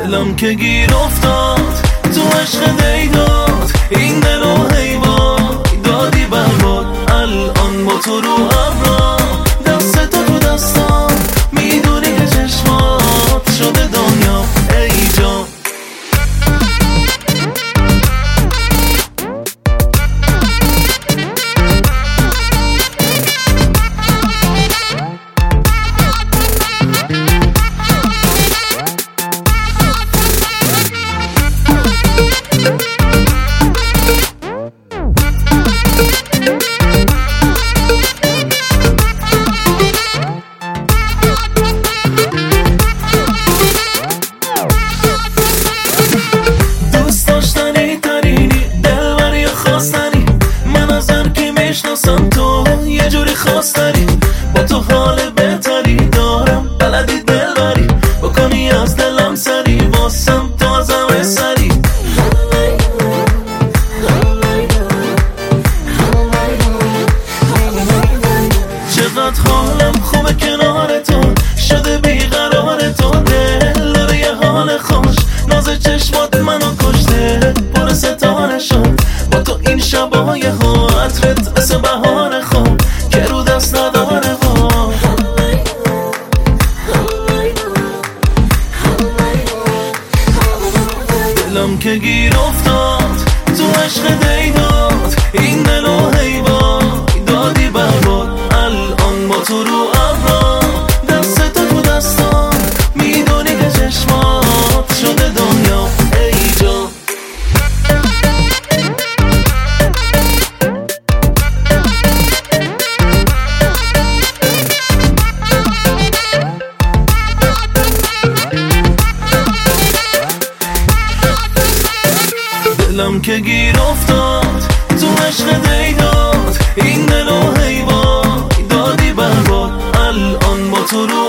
دلم که گیر افتاد تو عشق دیداد، این دل و حیوان دادی برباد. الان با تو رو ابرا، دست تو دستام، میدونی که چشمات شده دنیا ای جان. تو یه جوری خواستنی، با تو حال بهتری دارم، بلدی دل بری بکنی از دلم سری، واسم تو از همه سری. چقدر حالم خوبه کنار تو، شده بیقرار تو، دل داره یه حال خوش، ناز چشمات منو کشته، پر ستاره شد با تو این شبای ها، عطرت مثل بهار خواب که رو دست نداره ها. دلم که گیر افتاد تو عشق دیداد، این دل و حیوان دادی برباد. الان با تو رو ابرا، دست تو دستام، میدونی که چشمات شده دنیا ای جان. دلم که گیر افتاد تو عشق دیداد، این دل و حیوان دادی برباد. الان با تو رو